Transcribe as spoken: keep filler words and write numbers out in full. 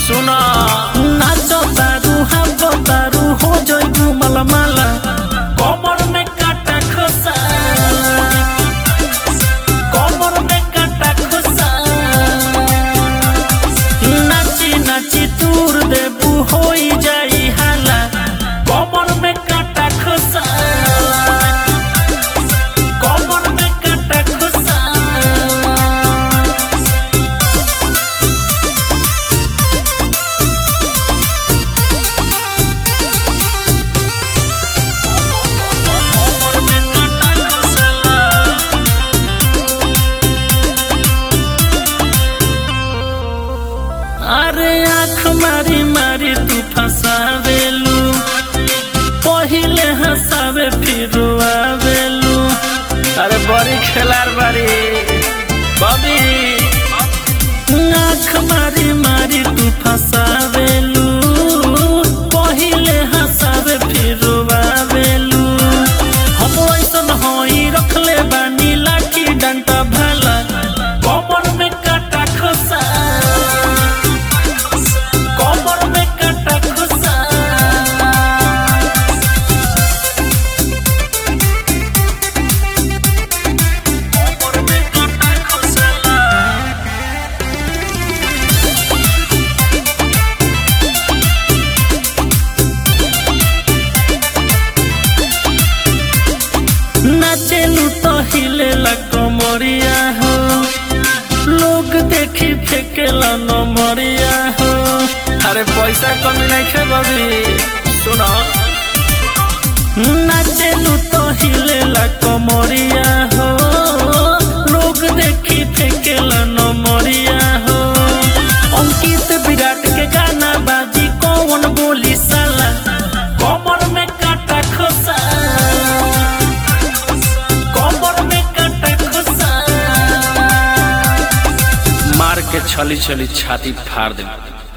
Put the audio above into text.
सुना नाचो तारू हम तारू हो जइबू मलमला कमर में काटा खोसा कमर में काटा खोसा नाची नाची दूर देबू होई जाई हाला कमर में काटा खोसा कमर में काटा खोसा अरे आँख मारी मारी तू फसावेलू पहिले हंसावे फिर आवेलू। अरे बड़ी खेलार बारी बबी आँख मारी मारी तू फसावेलू पहिले हंसावे फिर आवेलू। हम ऐसन होई रखले बानी लाठी डंटा भला कमर में काटा खोसा कमर में काटा खोसा कमर में काटा खोसा नाचेलू तो हिलेला कमरिया हो लोग देखी फेंकेला नमरिया हो। अरे पैसा कमी नहीं खे बबी सुनो नाचेलू तो हिलेला कमरिया हो लोग देखी फेंकेला नमरिया हो। अंकित विराट के गाना बाजी कौन बोली साला कमर में काटा खोसा कमर में काटा खोसा मार के छली छली छाती फाड़ दे।